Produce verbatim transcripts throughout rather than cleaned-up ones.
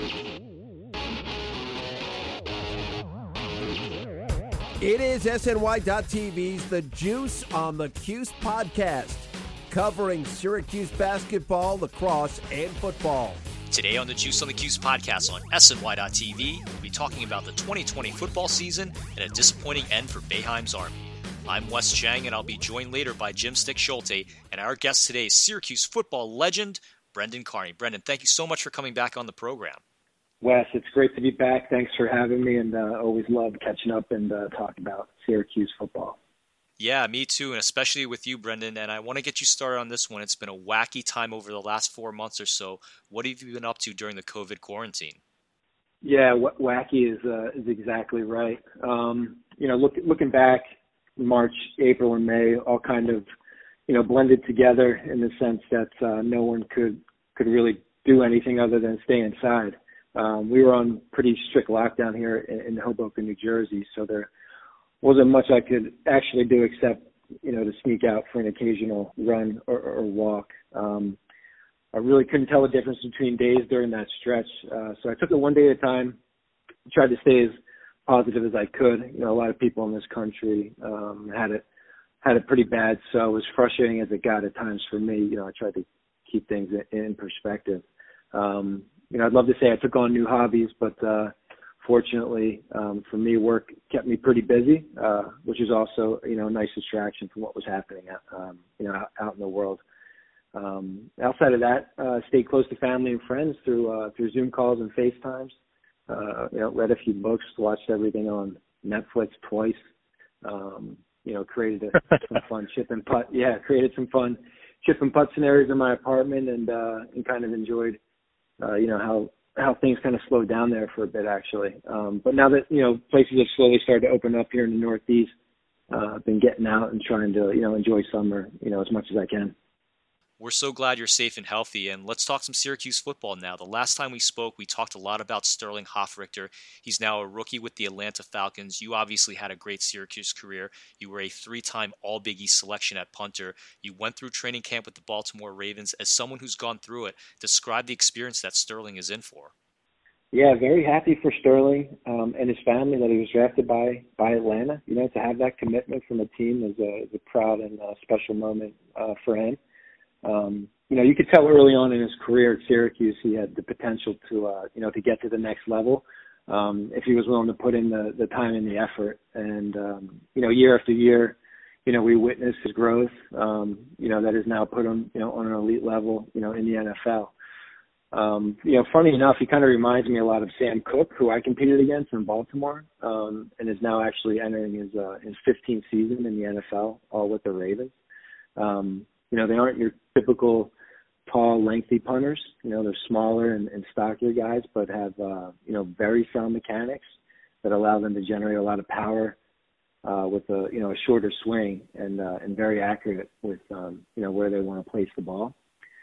It is S N Y dot T V's The Juice on the Cuse podcast, covering Syracuse basketball, lacrosse, and football. Today on the Juice on the Cuse podcast on S N Y dot T V, we'll be talking about the twenty twenty football season and a disappointing end for Boeheim's Army. I'm Wes Chang, and I'll be joined later by Jim Stick Schulte, and our guest today is Syracuse football legend, Brendan Carney. Brendan, thank you so much for coming back on the program. Wes, it's great to be back. Thanks for having me, and uh, always love catching up and uh, talking about Syracuse football. Yeah, me too, and especially with you, Brendan. And I want to get you started on this one. It's been a wacky time over the last four months or so. What have you been up to during the COVID quarantine? Yeah, w- wacky is uh, is exactly right. Um, you know, look, looking back, March, April, and May all kind of, you know, blended together in the sense that uh, no one could could really do anything other than stay inside. Um, we were on pretty strict lockdown here in, in Hoboken, New Jersey, so there wasn't much I could actually do except, you know, to sneak out for an occasional run or, or walk. Um, I really couldn't tell the difference between days during that stretch, uh, so I took it one day at a time, tried to stay as positive as I could. You know, a lot of people in this country um, had it had it pretty bad, so it was frustrating as it got at times for me. You know, I tried to keep things in, in perspective. Um, You know, I'd love to say I took on new hobbies, but uh, fortunately um, for me, work kept me pretty busy, uh, which is also, you know, a nice distraction from what was happening, um, you know, out, out in the world. Um, outside of that, uh, stayed close to family and friends through uh, through Zoom calls and FaceTimes. Uh, you know, read a few books, watched everything on Netflix twice. Um, you know, created a, some fun chip and putt. Yeah, created some fun chip and putt scenarios in my apartment, and uh, and kind of enjoyed. Uh, you know, how, how things kind of slowed down there for a bit, actually. Um, but now that, you know, places have slowly started to open up here in the Northeast, uh, I've been getting out and trying to, you know, enjoy summer, you know, as much as I can. We're so glad you're safe and healthy, and let's talk some Syracuse football now. The last time we spoke, we talked a lot about Sterling Hofrichter. He's now a rookie with the Atlanta Falcons. You obviously had a great Syracuse career. You were a three-time All-Big East selection at punter. You went through training camp with the Baltimore Ravens. As someone who's gone through it, describe the experience that Sterling is in for. Yeah, very happy for Sterling um, and his family that he was drafted by by Atlanta. You know, to have that commitment from a team is a, is a proud and uh, special moment uh, for him. Um, you know, you could tell early on in his career at Syracuse he had the potential to, uh, you know, to get to the next level um, if he was willing to put in the, the time and the effort. And, um, you know, year after year, you know, we witnessed his growth, um, you know, that is now put him, you know, on an elite level, you know, in the N F L. Um, you know, funny enough, he kind of reminds me a lot of Sam Cook, who I competed against in Baltimore, um, and is now actually entering his, uh, his fifteenth season in the N F L, all with the Ravens. Um, You know, they aren't your typical tall, lengthy punters. You know, they're smaller and, and stockier guys, but have, uh, you know, very sound mechanics that allow them to generate a lot of power uh, with a, you know, a shorter swing and uh, and very accurate with, um, you know, where they want to place the ball.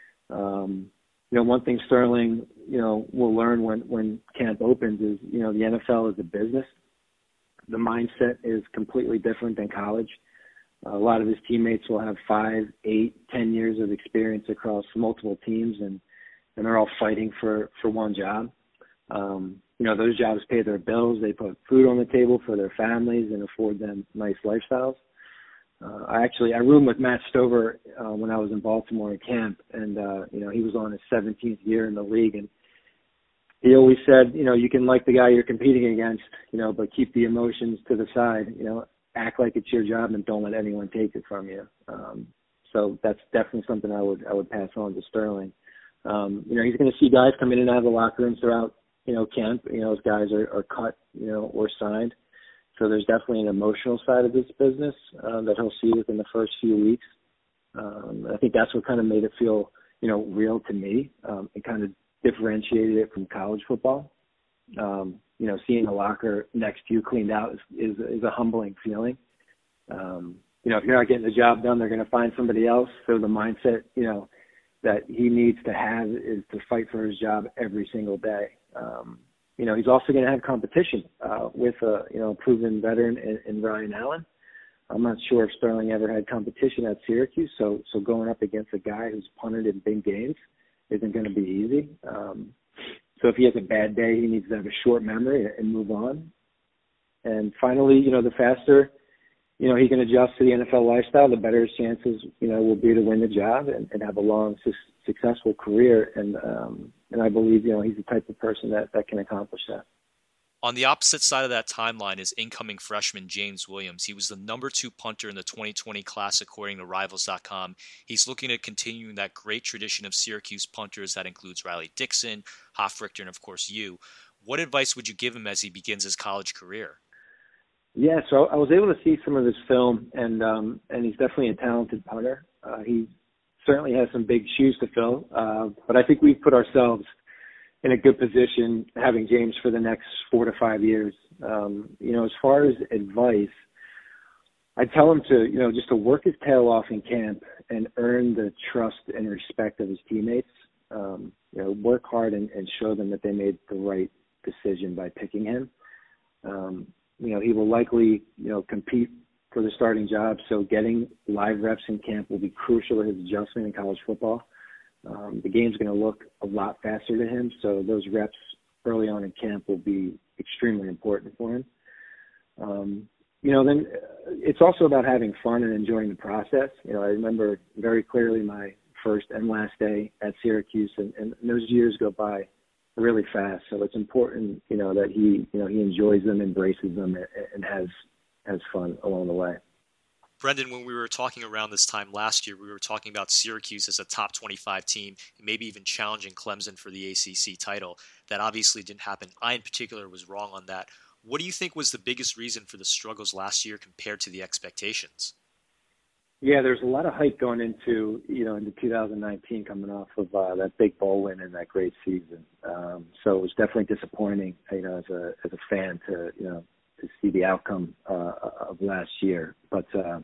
Um, you know, one thing Sterling, you know, will learn when, when camp opens is, you know, the N F L is a business. The mindset is completely different than college. A lot of his teammates will have five, eight, ten years of experience across multiple teams, and, and they're all fighting for, for one job. Um, you know, those jobs pay their bills. They put food on the table for their families and afford them nice lifestyles. Uh, I actually, I roomed with Matt Stover uh, when I was in Baltimore at camp, and, uh, you know, he was on his seventeenth year in the league, and he always said, you know, you can like the guy you're competing against, you know, but keep the emotions to the side, you know, act like it's your job and don't let anyone take it from you. Um, so that's definitely something I would I would pass on to Sterling. Um, you know, he's going to see guys come in and out of the locker rooms throughout, you know, camp. You know, those guys are, are cut, you know, or signed. So there's definitely an emotional side of this business uh, that he'll see within the first few weeks. Um, I think that's what kind of made it feel, you know, real to me. Um, it kind of differentiated it from college football. Um, you know, seeing a locker next to you cleaned out is, is, is a humbling feeling. Um, you know, if you're not getting the job done, they're going to find somebody else. So the mindset, you know, that he needs to have is to fight for his job every single day. Um, you know, he's also going to have competition uh, with a, you know, proven veteran in, in Ryan Allen. I'm not sure if Sterling ever had competition at Syracuse, so so going up against a guy who's punted in big games isn't going to be easy. Um, So if he has a bad day, he needs to have a short memory and move on. And finally, you know, the faster, you know, he can adjust to the N F L lifestyle, the better his chances, you know, will be to win the job and, and have a long, su- successful career. And um, and I believe, you know, he's the type of person that, that can accomplish that. On the opposite side of that timeline is incoming freshman James Williams. He was the number two punter in the twenty twenty class, according to Rivals dot com. He's looking at continuing that great tradition of Syracuse punters that includes Riley Dixon, Hofrichter, and of course you. What advice would you give him as he begins his college career? Yeah, so I was able to see some of his film, and um, and he's definitely a talented punter. Uh, he certainly has some big shoes to fill, uh, but I think we've put ourselves in a good position having James for the next four to five years. Um, you know, as far as advice, I tell him to, you know, just to work his tail off in camp and earn the trust and respect of his teammates. Um, you know, work hard and, and show them that they made the right decision by picking him. Um, you know, he will likely, you know, compete for the starting job. So getting live reps in camp will be crucial to his adjustment in college football. Um, the game's going to look a lot faster to him, so those reps early on in camp will be extremely important for him. Um, you know, then it's also about having fun and enjoying the process. You know, I remember very clearly my first and last day at Syracuse, and, and those years go by really fast. So it's important, you know, that he, you know, he enjoys them, embraces them, and, and has has fun along the way. Brendan, when we were talking around this time last year, we were talking about Syracuse as a top twenty-five team, maybe even challenging Clemson for the A C C title. That obviously didn't happen. I, in particular, was wrong on that. What do you think was the biggest reason for the struggles last year compared to the expectations? Yeah, there's a lot of hype going into, you know, into two thousand nineteen coming off of uh, that big bowl win and that great season. Um, so it was definitely disappointing, you know, as a as a fan to, you know, to see the outcome uh, of last year. But uh,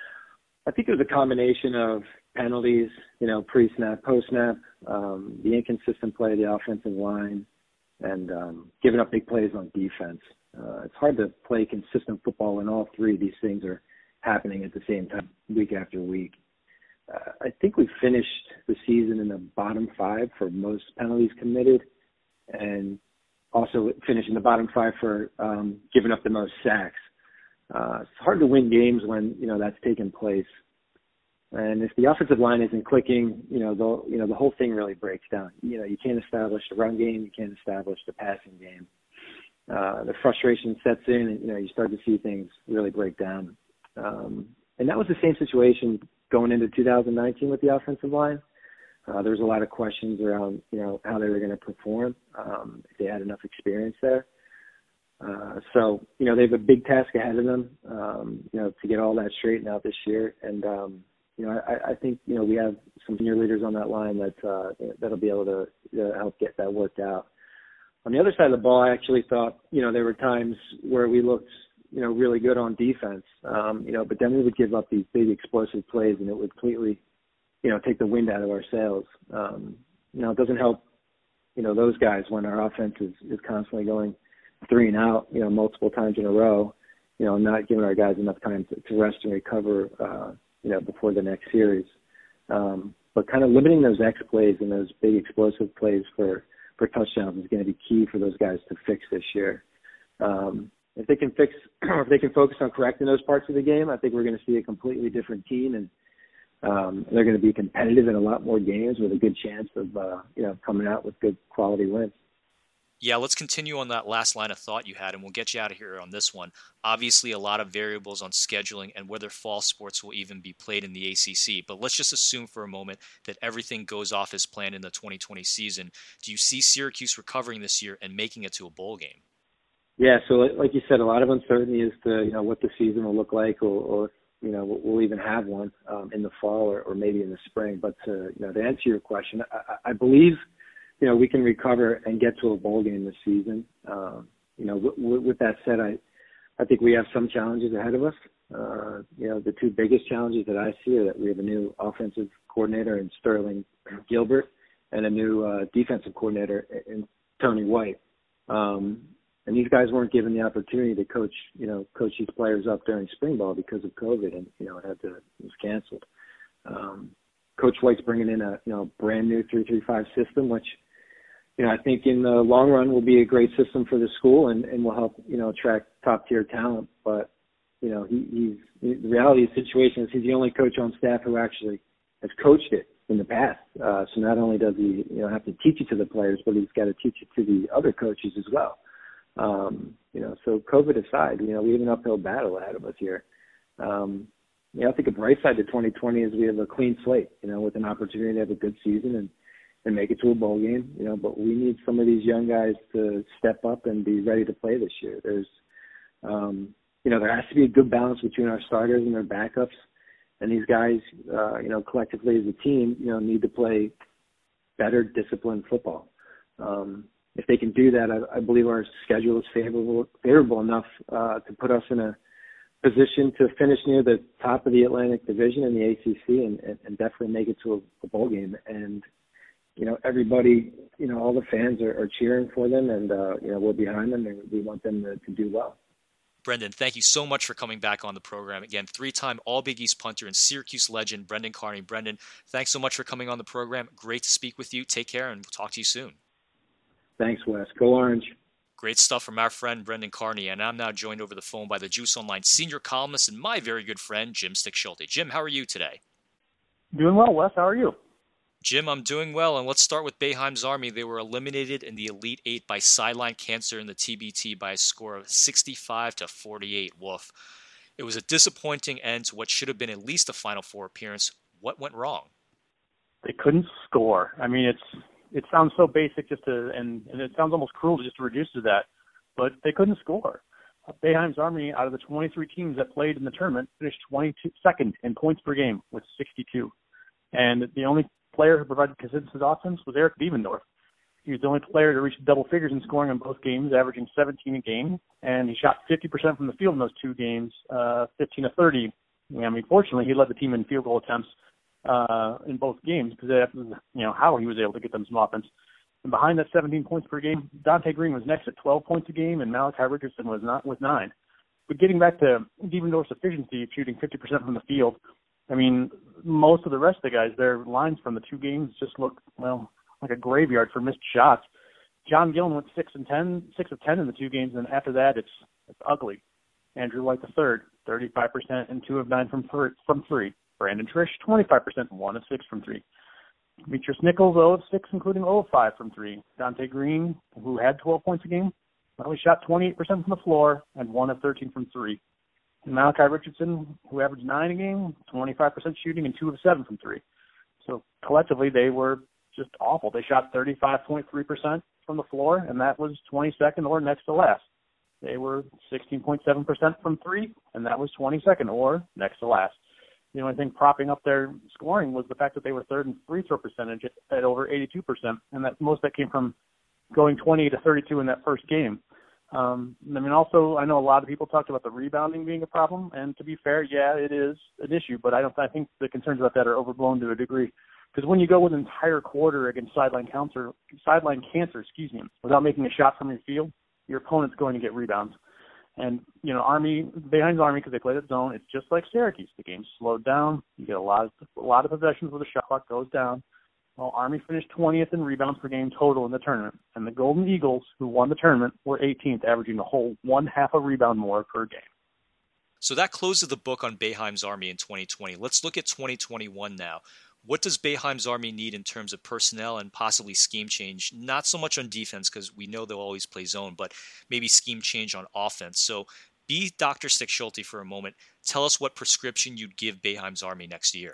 I think it was a combination of penalties, you know, pre-snap, post-snap, um, the inconsistent play of the offensive line, and um, giving up big plays on defense. Uh, it's hard to play consistent football when all three of these things are happening at the same time, week after week. Uh, I think we finished the season in the bottom five for most penalties committed, and also finished in the bottom five for um, giving up the most sacks. Uh, it's hard to win games when, you know, that's taking place. And if the offensive line isn't clicking, you know, the, you know, the whole thing really breaks down. You know, you can't establish the run game, you can't establish the passing game. Uh, the frustration sets in, and, you know, you start to see things really break down. Um, and that was the same situation going into two thousand nineteen with the offensive line. Uh, there was a lot of questions around, you know, how they were going to perform, um, if they had enough experience there. Uh, so, you know, they have a big task ahead of them, um, you know, to get all that straightened out this year. And, um, you know, I, I think, you know, we have some senior leaders on that line that, uh, that'll be able to uh, help get that worked out. On the other side of the ball, I actually thought, you know, there were times where we looked, you know, really good on defense, um, you know, but then we would give up these big explosive plays and it would completely, you know, take the wind out of our sails. Um, you know, it doesn't help, you know, those guys when our offense is, is constantly going three and out, you know, multiple times in a row, you know, not giving our guys enough time to, to rest and recover, uh, you know, before the next series. Um, but kind of limiting those X plays and those big explosive plays for, for touchdowns is going to be key for those guys to fix this year. Um, if they can fix, or if they can focus on correcting those parts of the game, I think we're going to see a completely different team, and um, they're going to be competitive in a lot more games with a good chance of, uh, you know, coming out with good quality wins. Yeah, let's continue on that last line of thought you had, and we'll get you out of here on this one. Obviously, a lot of variables on scheduling and whether fall sports will even be played in the A C C, but let's just assume for a moment that everything goes off as planned in the twenty twenty season. Do you see Syracuse recovering this year and making it to a bowl game? Yeah, so like you said, a lot of uncertainty as to, you know, what the season will look like, or, or you know, we'll even have one um, in the fall or, or maybe in the spring. But to, you know, to answer your question, I, I believe, you know, we can recover and get to a bowl game this season. Um, you know, w- w- with that said, I, I think we have some challenges ahead of us. Uh, you know, the two biggest challenges that I see are that we have a new offensive coordinator in Sterling Gilbert and a new uh, defensive coordinator in Tony White. Um, and these guys weren't given the opportunity to coach, you know, coach these players up during spring ball because of COVID, and, you know, it had to, it was canceled. Um, Coach White's bringing in a, you know, brand new three three five system, which, you know, I think in the long run will be a great system for the school and, and will help, you know, attract top tier talent. But, you know, he, he's, the reality of the situation is he's the only coach on staff who actually has coached it in the past. Uh, so not only does he, you know, have to teach it to the players, but he's got to teach it to the other coaches as well. Um, you know, so COVID aside, you know, we have an uphill battle ahead of us here. Um, you know, I think a bright side to twenty twenty is we have a clean slate, you know, with an opportunity to have a good season and, and make it to a bowl game, you know, but we need some of these young guys to step up and be ready to play this year. There's, um, you know, there has to be a good balance between our starters and their backups. And these guys, uh, you know, collectively as a team, you know, need to play better disciplined football. Um, if they can do that, I, I believe our schedule is favorable, favorable enough uh, to put us in a position to finish near the top of the Atlantic Division in the A C C and, and, and definitely make it to a, a bowl game. And, you know, everybody, you know, all the fans are, are cheering for them and, uh, you know, we're behind them and we want them to, to do well. Brendan, thank you so much for coming back on the program. Again, three-time All-Big East punter and Syracuse legend, Brendan Carney. Brendan, thanks so much for coming on the program. Great to speak with you. Take care, and we'll talk to you soon. Thanks, Wes. Go Orange. Great stuff from our friend Brendan Carney, and I'm now joined over the phone by the Juice Online senior columnist and my very good friend, Jim Stick Schulte. Jim, how are you today? Doing well, Wes. How are you? Jim, I'm doing well, and let's start with Boeheim's Army. They were eliminated in the Elite Eight by sideline cancer in the T B T by a score of sixty-five to forty-eight. Woof. It was a disappointing end to what should have been at least a Final Four appearance. What went wrong? They couldn't score. I mean, it's it sounds so basic just to, and, and it sounds almost cruel just to reduce to that, but they couldn't score. Boeheim's Army, out of the twenty-three teams that played in the tournament, finished twenty-second in points per game with sixty-two. And the only player who provided consistent offense was Eric Biebendorf. He was the only player to reach double figures in scoring in both games, averaging seventeen a game, and he shot fifty percent from the field in those two games, uh, fifteen to thirty. I mean, fortunately, he led the team in field goal attempts uh, in both games because you know how he was able to get them some offense. And behind that seventeen points per game, Dante Green was next at twelve points a game, and Malachi Richardson was not with nine. But getting back to Biebendorf's efficiency, shooting fifty percent from the field, I mean, most of the rest of the guys, their lines from the two games just look, well, like a graveyard for missed shots. John Gillen went six and ten, six of ten in the two games, and after that, it's it's ugly. Andrew White the third, thirty-five percent and two of nine from th- from three. Brandon Trish, twenty-five percent and one of six from three. Demetrius Nichols, zero of six, including zero of five from three. Dante Green, who had twelve points a game, well, he shot twenty-eight percent from the floor and one of thirteen from three. And Malachi Richardson, who averaged nine a game, twenty-five percent shooting and two of seven from three. So collectively, they were just awful. They shot thirty-five point three percent from the floor, and that was twenty-second or next to last. They were sixteen point seven percent from three, and that was twenty-second or next to last. The only thing propping up their scoring was the fact that they were third in free throw percentage at, at over eighty-two percent, and that most of that came from going twenty to thirty-two in that first game. Um, I mean, also, I know a lot of people talked about the rebounding being a problem, and to be fair, yeah, it is an issue, but I don't. I think the concerns about that are overblown to a degree, because when you go with an entire quarter against sideline cancer, sideline cancer, excuse me, without making a shot from your field, your opponent's going to get rebounds. And you know, Army, Boeheim's Army, because they played at zone, it's just like Syracuse. The game's slowed down. You get a lot of a lot of possessions where the shot clock goes down. Well, Army finished twentieth in rebounds per game total in the tournament, and the Golden Eagles, who won the tournament, were eighteenth, averaging a whole one half a rebound more per game. So that closes the book on Boeheim's Army in twenty twenty. Let's look at twenty twenty-one now. What does Boeheim's Army need in terms of personnel and possibly scheme change? Not so much on defense, because we know they'll always play zone, but maybe scheme change on offense. So be Doctor Stick Schulte for a moment. Tell us what prescription you'd give Boeheim's Army next year.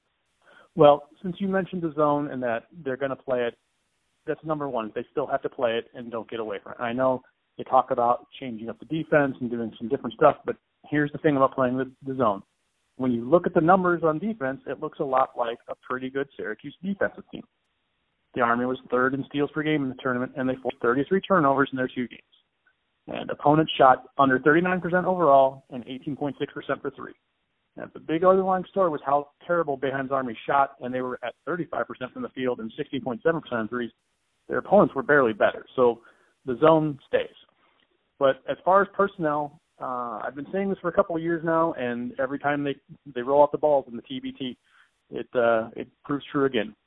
Well, since you mentioned the zone and that they're going to play it, that's number one. They still have to play it and don't get away from it. I know they talk about changing up the defense and doing some different stuff, but here's the thing about playing the, the zone. When you look at the numbers on defense, it looks a lot like a pretty good Syracuse defensive team. The Army was third in steals per game in the tournament, and they forced thirty-three turnovers in their two games. And opponents shot under thirty-nine percent overall and eighteen point six percent for three. And the big underlying story was how terrible Boeheim's Army shot, and they were at thirty-five percent from the field and sixteen point seven percent on threes. Their opponents were barely better. So the zone stays. But as far as personnel, uh, I've been saying this for a couple of years now, and every time they, they roll out the balls in the T B T, it uh, it proves true again.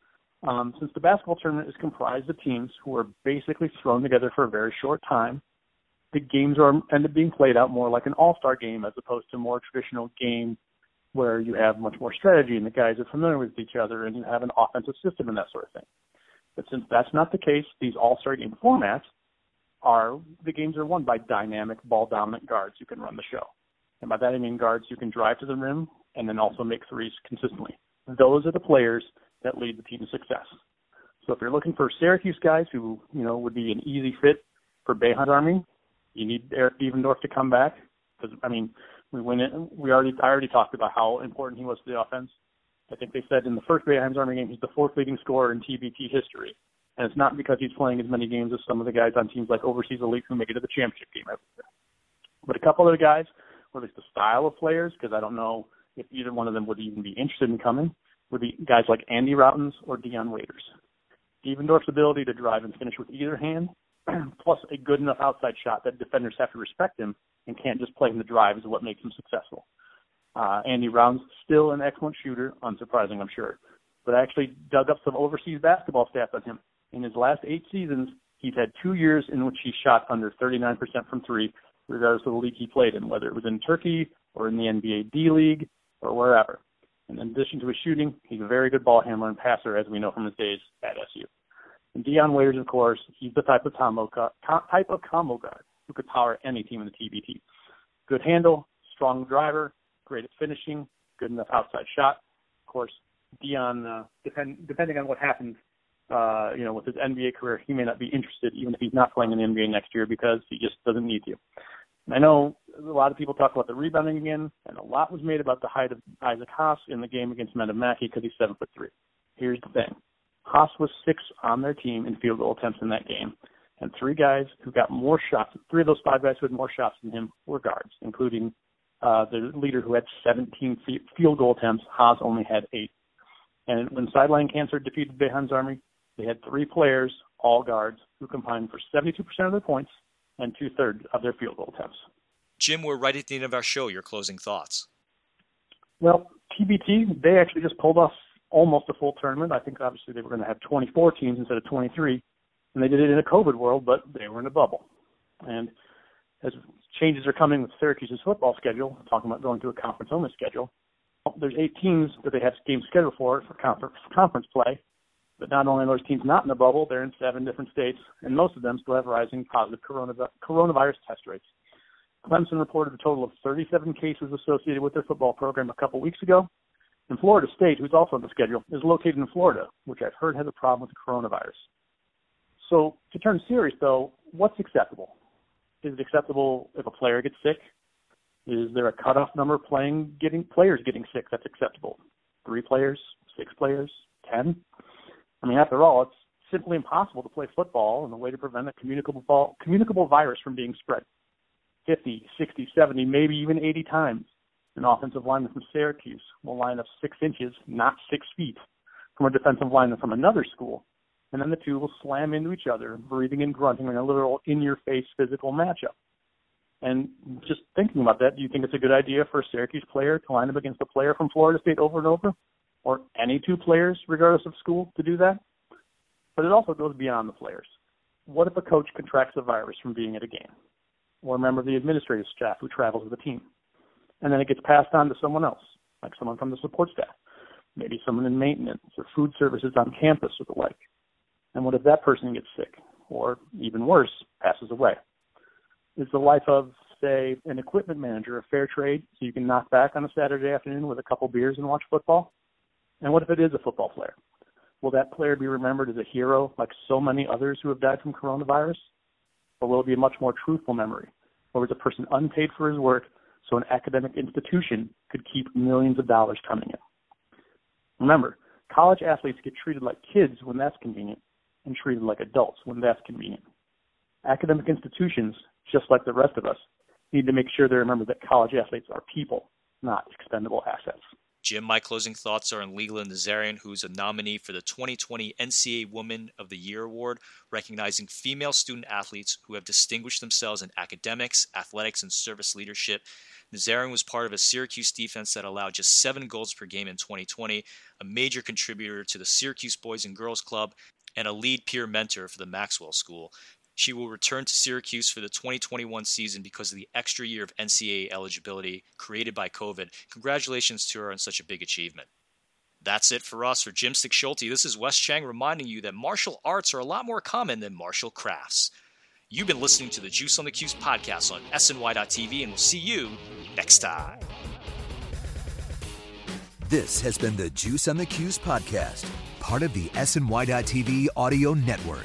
Um, since the basketball tournament is comprised of teams who are basically thrown together for a very short time, the games are end up being played out more like an all-star game as opposed to a more traditional game where you have much more strategy and the guys are familiar with each other and you have an offensive system and that sort of thing. But since that's not the case, these all-star game formats are, the games are won by dynamic, ball-dominant guards who can run the show. And by that I mean guards who can drive to the rim and then also make threes consistently. Those are the players that lead the team to success. So if you're looking for Syracuse guys who, you know, would be an easy fit for Boeheim's Army, you need Eric Devendorf to come back. Because, I mean, we went in, we already, I already talked about how important he was to the offense. I think they said in the first Boeheim's Army game, he's the fourth leading scorer in T B T history. And it's not because he's playing as many games as some of the guys on teams like Overseas Elite who make it to the championship game every year. But a couple other guys, or at least the style of players, because I don't know if either one of them would even be interested in coming, would be guys like Andy Routens or Dion Waiters. Devendorf's ability to drive and finish with either hand, plus a good enough outside shot that defenders have to respect him and can't just play him the drive is what makes him successful. Uh, Andy Routens, still an excellent shooter, unsurprising I'm sure, but I actually dug up some overseas basketball stats on him. In his last eight seasons, he's had two years in which he shot under thirty-nine percent from three, regardless of the league he played in, whether it was in Turkey or in the N B A D-League or wherever. And in addition to his shooting, he's a very good ball handler and passer, as we know from his days at S U. And Dion Waiters, of course, he's the type of combo, type of combo guard who could power any team in the T B T. Good handle, strong driver, great at finishing, good enough outside shot. Of course, Dion, uh, depend, depending on what happens, uh, you know, with his N B A career, he may not be interested, even if he's not playing in the N B A next year, because he just doesn't need to. I know a lot of people talk about the rebounding again, and a lot was made about the height of Isaac Haas in the game against Menda Mackey because he's seven foot three. Here's the thing: Haas was six on their team in field goal attempts in that game, and three guys who got more shots, three of those five guys who had more shots than him were guards, including uh, the leader who had seventeen field goal attempts. Haas only had eight. And when Sideline Cancer defeated Boeheim's Army, they had three players, all guards, who combined for seventy-two percent of their points and two-thirds of their field goal attempts. Jim, we're right at the end of our show. Your closing thoughts. Well, T B T, they actually just pulled off almost a full tournament. I think obviously they were going to have twenty-four teams instead of twenty-three, and they did it in a COVID world, but they were in a bubble. And as changes are coming with Syracuse's football schedule, talking about going to a conference-only schedule, there's eight teams that they have games scheduled for for conference, conference play. But not only are those teams not in the bubble, they're in seven different states, and most of them still have rising positive coronavirus test rates. Clemson reported a total of thirty-seven cases associated with their football program a couple weeks ago. And Florida State, who's also on the schedule, is located in Florida, which I've heard has a problem with coronavirus. So to turn serious, though, what's acceptable? Is it acceptable if a player gets sick? Is there a cutoff number playing getting players getting sick that's acceptable? Three players, six players, ten? I mean, after all, it's simply impossible to play football, and the way to prevent a communicable ball, communicable virus from being spread fifty, sixty, seventy, maybe even eighty times. An offensive lineman from Syracuse will line up six inches, not six feet, from a defensive lineman from another school, and then the two will slam into each other, breathing and grunting in a literal in-your-face physical matchup. And just thinking about that, do you think it's a good idea for a Syracuse player to line up against a player from Florida State over and over? Or any two players, regardless of school, to do that? But it also goes beyond the players. What if a coach contracts a virus from being at a game? Or a member of the administrative staff who travels with the team? And then it gets passed on to someone else, like someone from the support staff, maybe someone in maintenance or food services on campus or the like. And what if that person gets sick? Or, even worse, passes away? Is the life of, say, an equipment manager a fair trade so you can knock back on a Saturday afternoon with a couple beers and watch football? And what if it is a football player? Will that player be remembered as a hero like so many others who have died from coronavirus? Or will it be a much more truthful memory? Or is a person unpaid for his work so an academic institution could keep millions of dollars coming in? Remember, college athletes get treated like kids when that's convenient and treated like adults when that's convenient. Academic institutions, just like the rest of us, need to make sure they remember that college athletes are people, not expendable assets. Jim, my closing thoughts are on Leland Nazarian, who's a nominee for the twenty twenty N C double A Woman of the Year Award, recognizing female student athletes who have distinguished themselves in academics, athletics, and service leadership. Nazarian was part of a Syracuse defense that allowed just seven goals per game in twenty twenty, a major contributor to the Syracuse Boys and Girls Club, and a lead peer mentor for the Maxwell School. She will return to Syracuse for the twenty twenty-one season because of the extra year of N C double A eligibility created by COVID. Congratulations to her on such a big achievement. That's it for us. For Jim Stick-Schulte, this is Wes Chang reminding you that martial arts are a lot more common than martial crafts. You've been listening to the Juice on the Cuse podcast on S N Y dot T V, and we'll see you next time. This has been the Juice on the Cuse podcast, part of the S N Y dot T V audio network.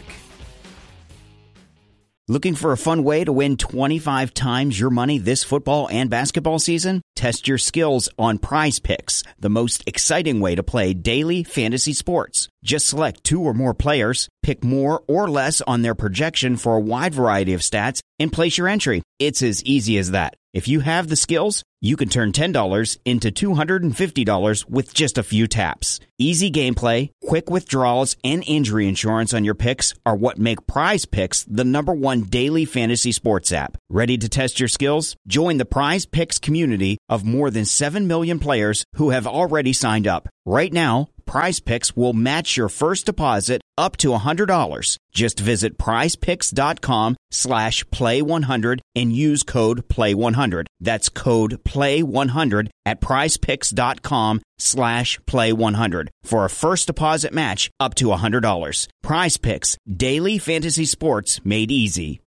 Looking for a fun way to win twenty-five times your money this football and basketball season? Test your skills on Prize Picks, the most exciting way to play daily fantasy sports. Just select two or more players, pick more or less on their projection for a wide variety of stats, and place your entry. It's as easy as that. If you have the skills, you can turn ten dollars into two hundred fifty dollars with just a few taps. Easy gameplay, quick withdrawals, and injury insurance on your picks are what make Prize Picks the number one daily fantasy sports app. Ready to test your skills? Join the Prize Picks community of more than seven million players who have already signed up. Right now, Prize Picks will match your first deposit up to one hundred dollars. Just visit prizepicks.com slash play one hundred and use code play one hundred. That's code play one hundred at prizepicks.com slash play one hundred for a first deposit match up to one hundred dollars. Prize Picks, daily fantasy sports made easy.